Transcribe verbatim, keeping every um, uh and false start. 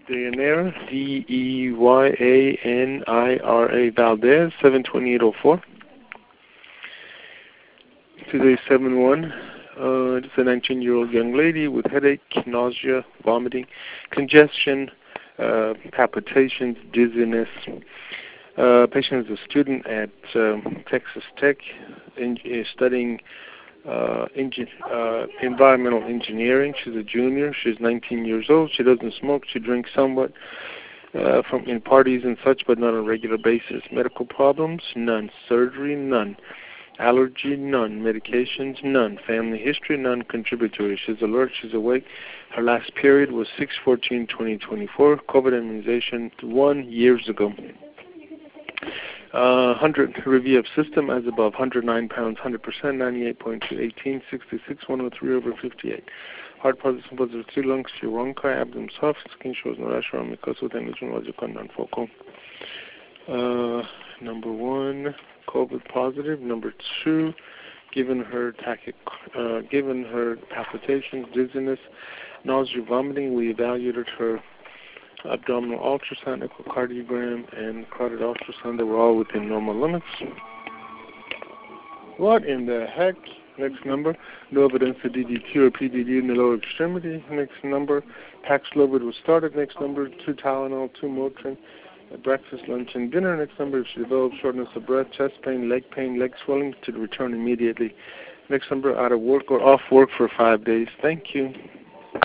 Deyanira, D E Y A N I R A Valdez, seven twenty-eight oh four. Today, seven one. Uh, it's a nineteen-year-old young lady with headache, nausea, vomiting, congestion, uh, palpitations, dizziness. Uh, patient is a student at um, Texas Tech, in, is studying uh, engin, uh, environmental engineering. She's a junior. She's nineteen years old. She doesn't smoke. She drinks somewhat uh, from in parties and such, but not on a regular basis. Medical problems? None. Surgery? None. Allergy? None. Medications? None. Family history? None. Contributory. She's alert. She's awake. Her last period was six fourteen twenty twenty-four. COVID immunization one years ago. Uh, one hundred review of system as above. one hundred nine pounds, one hundred percent, ninety-eight point two, eighteen, sixty-six, one oh three over fifty-eight. Heart positive, positive, three lungs, Chironka, abdomen soft, skin shows no rash around mucosa, then lesion was non-focal. Uh, number one, COVID positive. Number two, given her tachy, uh, given her palpitations, dizziness, nausea, vomiting, we evaluated her abdominal ultrasound, echocardiogram, and carotid ultrasound. They were all within normal limits. What in the heck? Next number. No evidence of D D Q or P D D in the lower extremity. Next number. Paxlovid was started. Next number. Two Tylenol, two Motrin. Breakfast, lunch, and dinner. Next number. If she develops shortness of breath, chest pain, leg pain, leg swelling, to return immediately. Next number. Out of work or off work for five days. Thank you.